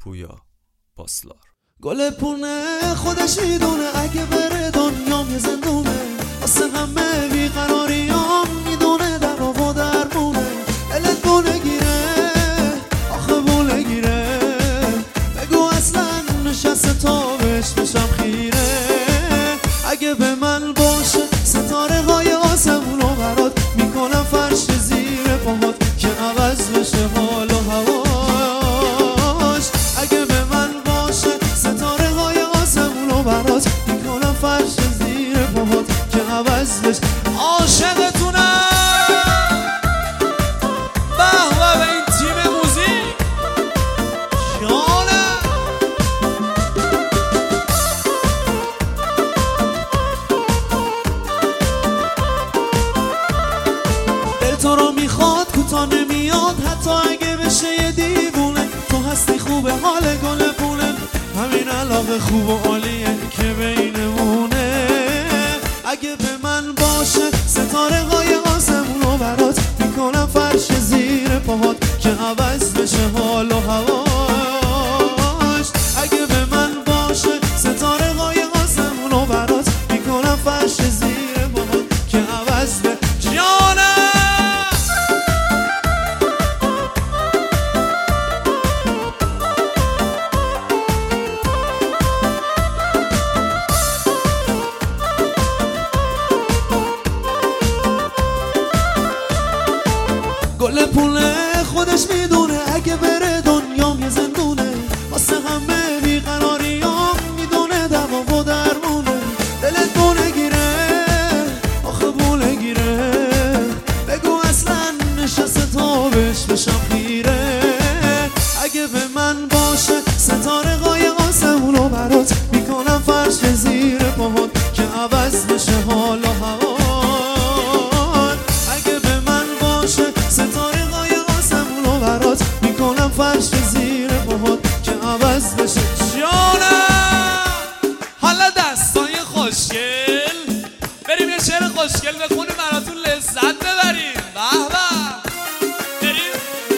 پویا پاسدار. گل پونه خودش میدونه اگه بره دنیام یه زندونه، واسه همه بیقراریام میدونه در و درمونه. دلت بونه گیره آخه بونه گیره، بگو اصلا نشسته تا بهش بشم خیره. اگه به من باشه ستاره های آسمون رو برات میکنم فرش زیر پاهات که عوض بشه حال و هواش. اگه به من باشه ستاره های آسمون رو برات میکنم فرش زیر پاهات که عوض بشه. عاشقتونم. به این تیم موزیک جانم. دل تو رو میخواد کوتا نمیاد حتی اگه بشه یه دیوونه. تو هستی خوبه حال گل پونه، همین علاقه خوب و عالیه که بینمونه. اگه به من باشه ستاره های آسمون رو برات میکنم فرش زیر پاهات که عوض بشه حال و هواش. اگه به من باشه ستاره های آسمون رو برات میکنم فرش زیر پاهات که عوض بشه جانم. گل پونه خودش میدونه اگه بره دنیام یه زندونه، واسه همه بیقراریام میدونه دوا و درمونه. دلت بونه گیره آخه بونه گیره، بگو اصلا نشسته تا بهش بشم خیره. اگه به من باشه ستاره های آسمون رو برات میکنم فرش زیر پاهات که عوض بشه حال و هوا. میکنم فرش زیر پاهات که عوض بشه جانم. حالا دستای خوشگل بریم یه شعر خوشگل بخونیم براتون لذت ببریم. به به بریم.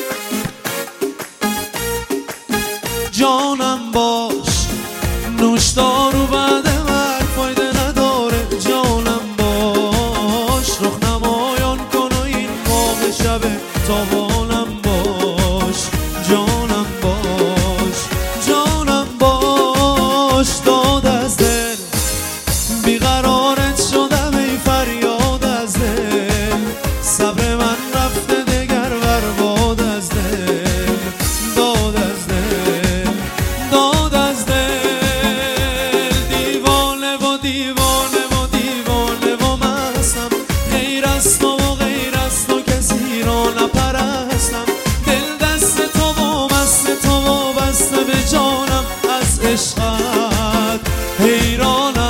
جانم باش نوشدارو بعد مرگ فایده نداره. جانم باش رخ نمایان کن و این موقع شب تابانم باش. جانم باش جانم باش داد از دل بیقرارت شدم ای فریاد از دل. صبر من رفته دگر برباد از دل. داد از دل داد از دل. دیوانه و دیوانه و دیوانه و مستم، غیر از تو و غیر از تو کسی را نپرستم. دل دست تو و مست تو و بسته به جانم، از عشقت حیرانم.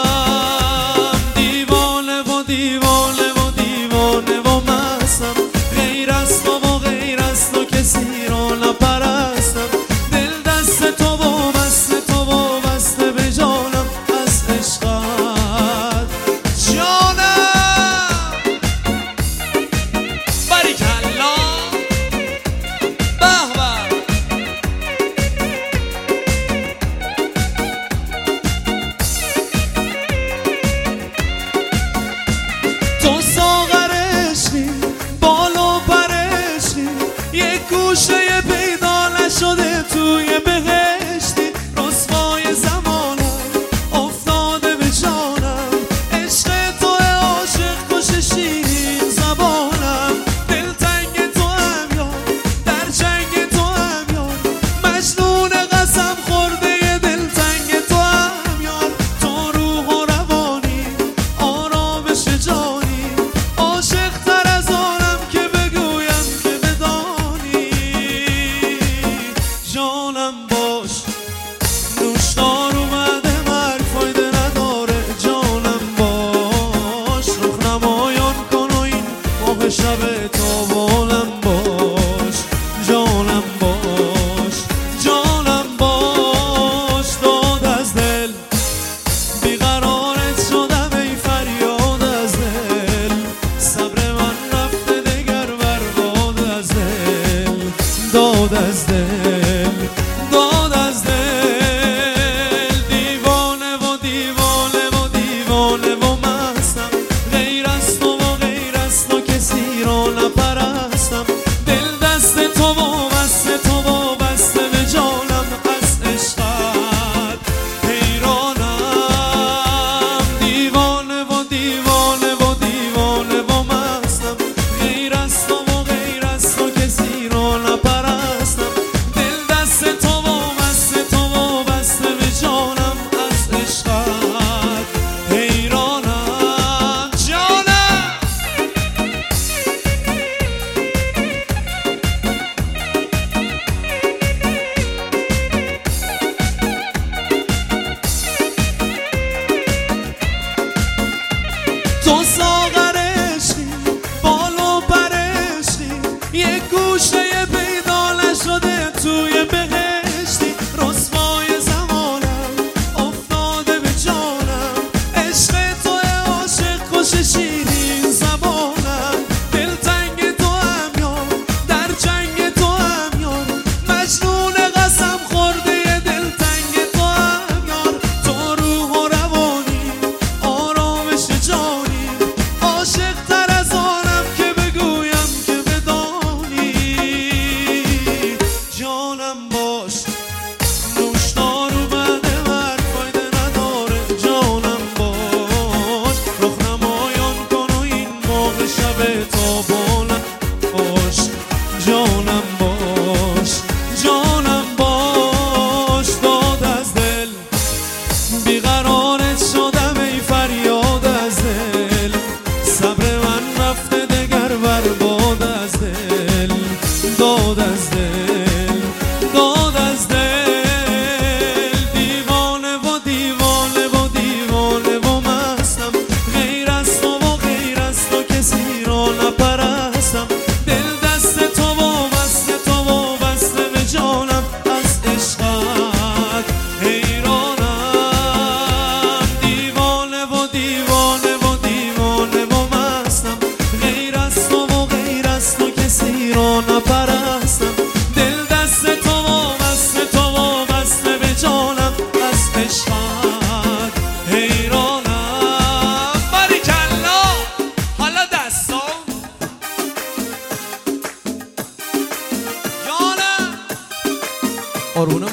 دیوانه و دیوانه و دیوانه و مستم، غیر از تو و غیر از تو کسی را نپرستم. دل دست تو و مست تو و بسته به جانم، از عشقت جانم. باریکلا. به به. تو ساغر عشقی بال و پر عشقی، یه گوشه پیدا نشده توی بهشتی. رسوای زمانم افتاده به جانم، عشق تو عاشق کش شیرین زبانم. دلتنگ تو هم یار در جنگ تو هم یار، مجنون قسم خورده دلتنگ تو هم یار. تو روح و روانی آرامش جانی، عاشق تر از آنم که بگویم که بدانی. جانم باش نوشدار اومده مرگ فایده نداره. جانم باش رخ نمایان کن و این ماه شب تابانم باش. جانم باش جانم باش داد از دل بیقرارت شدم ای فریاد از دل. صبر من رفته دگر برباد از دل. داد از دل داد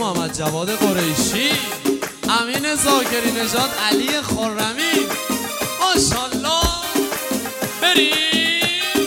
محمد جواد قریشی، امین زاکری نژاد، علی خرمی. ماشاءالله. بریم.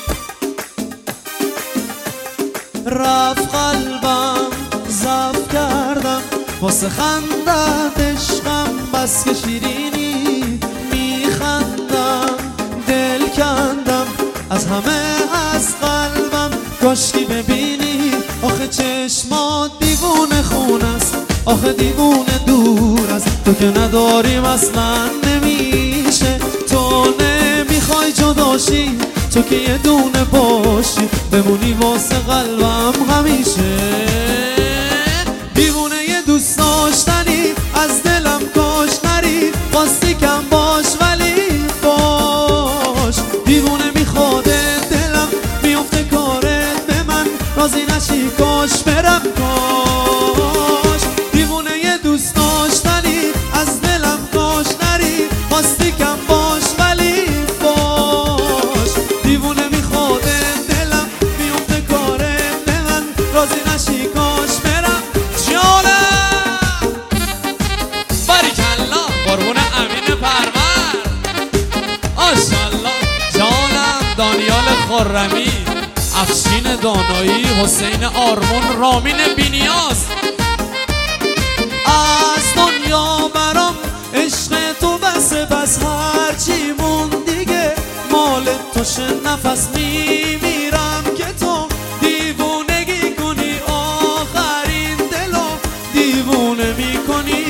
رفت قلبم ضعف کردم واسه خندت عشقم، بس که شیرینی میخندم دل کندم از همه از قلبم. کاشکی ببینی آخه چشمات دیوونه خون است، آخه دیوونه دور است. تو که نداریم اصلا نمیشه، تو نمیخوای جداشی، تو که یه دونه باشی بمونی واسه قلبم همیشه. دیوونه یه دوست داشتنی از دلم کاش نری، خواستی کم باش ولی باش. دیوونه میخواده دلم میفته کارت به من، راضی نشی کاش برم کاش. دیوونه یه دوست داشتنی از دلم کاش نری، خواستی کم باش ولی باش. دیوونه میخواده دلم میفته کارت به من، راضی نشی کاش برم جانم. باریکالله. قربون امین پرور. ماشاءالله. جانم. دانیال خرمی، افشین دانایی، حسین آرمون، رامین بینیاز. از دنیا برام عشق تو بسه، بس هرچی مون دیگه مال توشه. نفس میمیرم که تو دیوونگی کنی، آخرین دلو دیوونه میکنی.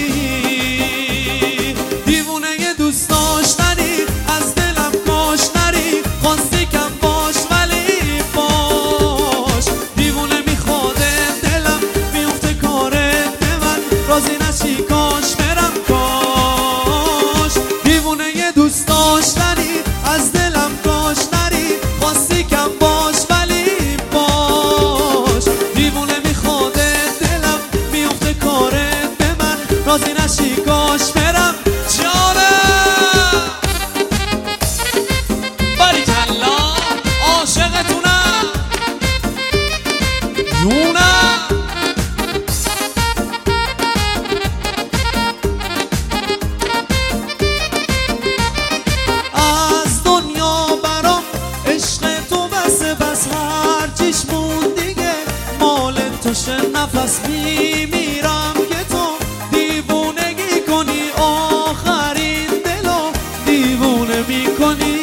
دیوونه یه دوست داشتنی از دلم کاش نری، خواستی کم باش ولی باش. دیوونه میخواده دلم میفته کارت به من، راضی نشی کاش برم کاش. دیوونه یه دوست داشتنی از دلم کاش نری، خواستی کم باش ولی باش. دیوونه میخواده دلم میفته کارت به من، راضی نشی کاش برم جانم. باریکالله. عاشقتونم. جونم. از دنیا برام عشق تو بسه، بس هرچیش مون دیگه مال توشه. نفس میمیرم که تو دیوونگی کنی، آخرین دلو دیوونه میکنی.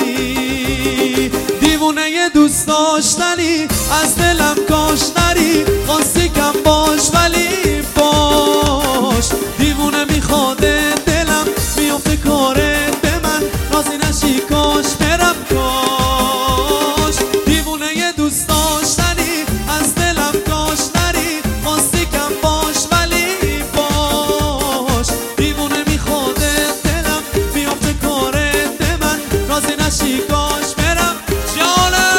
دیوونه یه دوست داشتنی از دلم کاش نری، خواستی کم باش ولی باش. دیوونه میخواده دلم میفته کارت به من، راضی نشی کاش برم کاش. دیوونه یه دوست داشتنی از دلم کاش نری، خواستی کم باش ولی باش. دیوونه میخواده دلم میفته کارت به من، راضی نشی کاش برم جانم.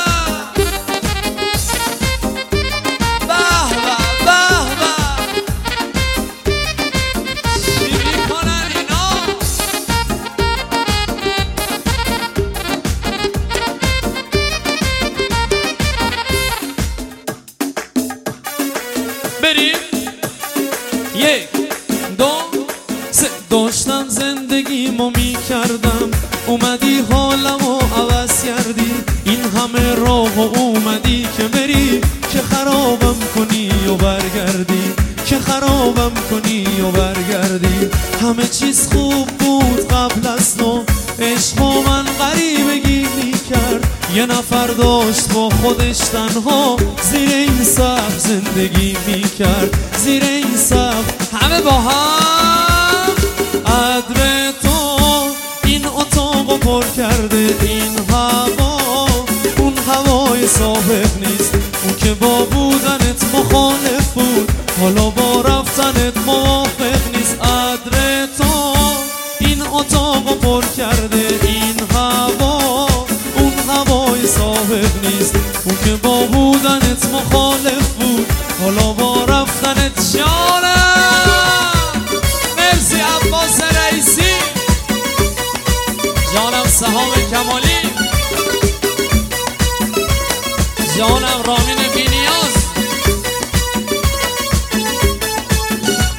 به به به به. شیری کنن اینا. بریم. یک دو سه. داشتم زندگیمو میکردم، اومدی حالمو عوض کردی. این همه راه و اومدی که بری، که خرابم کنی و برگردی، که خرابم کنی و برگردی. همه چیز خوب بود قبل از تو، عشق و من غریبگی میکرد. یه نفر داشت با خودش تنها زیر این سقف زندگی میکرد، زیر این سقف همه با هم. عطر تو این اتاقو پر کرده، این هوا اون هوای صاحب نیست. اون که با بودنت مخالف بود، حالا با رفتنت موافق نیست. عطر تو این اتاقو پر کرده، این هوا اون هوای صاحب نیست. اون که با بودنت مخالف بود، حالا با رفتنت جانم. مرسی عباس رئیسی. جانم سهام کمالی. جانم رامین بینیاز.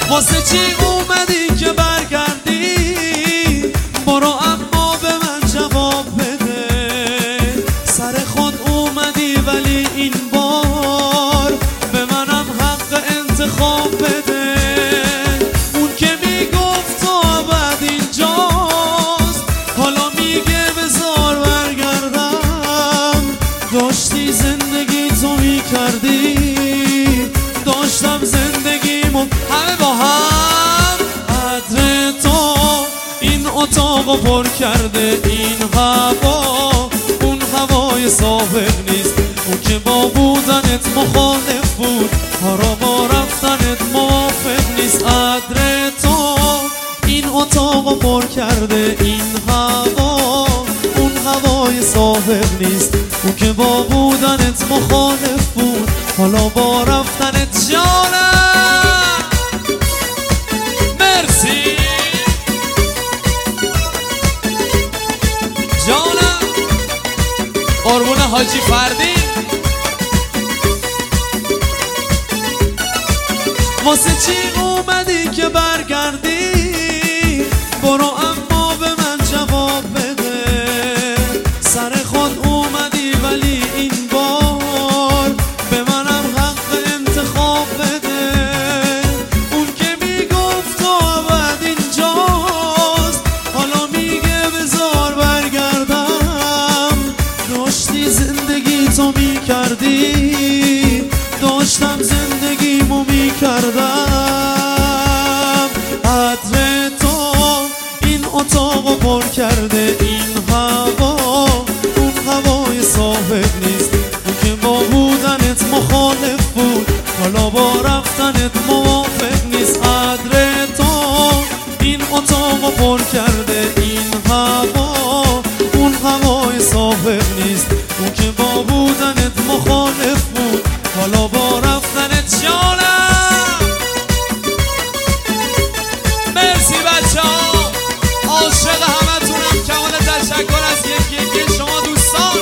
واسه چی اومدی که برگردی؟ برو اما به من جواب بده. سر خود اومدی ولی این بار به منم حق انتخاب بده. اون که میگفت تو ابد اینجاست، حالا میگه بذار برگردم. داشتی زندگی تو میکردی، داشتم زندگیمو همه با هم. عطر تو این اتاقو پر کرده، این هوا اون هوای سابق نیست. اون که با بودنت مخالف بود، حالا با رفتنت موافق نیست. عطر تو این اتاقو پر کرده، این هوا اون هوای سابق نیست. اون که با بودنت مخالف بود، حالا با رفتنت جانم. مرسی جانم. قربون حاجی فردی. واسه چی اومدی که برگردی؟ برو اما به من جواب بده. سر خود اومدی ولی این بار به منم حق انتخاب بده. اون که میگفت تو ابد اینجاست، حالا میگه بذار برگردم. داشتی زندگی تو میکردی، داشتم زندگیمو میکردم. عطر تو این اتاقو پر کرده، این هوا اون هوای سابق نیست. اون که با بودنت مخالف بود، حالا با رفتنت موافق نیست. عطر تو این اتاقو پر کرده، این هوا اون هوای سابق نیست. اون که با بودنت مخالف بود، حالا با رفتنت جانم. مرسی بچه ها، عاشق همه تونم. کمال تشکر از یکی شما دوستان.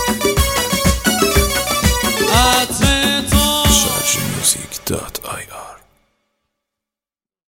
عطر تو ShajiMusic.ir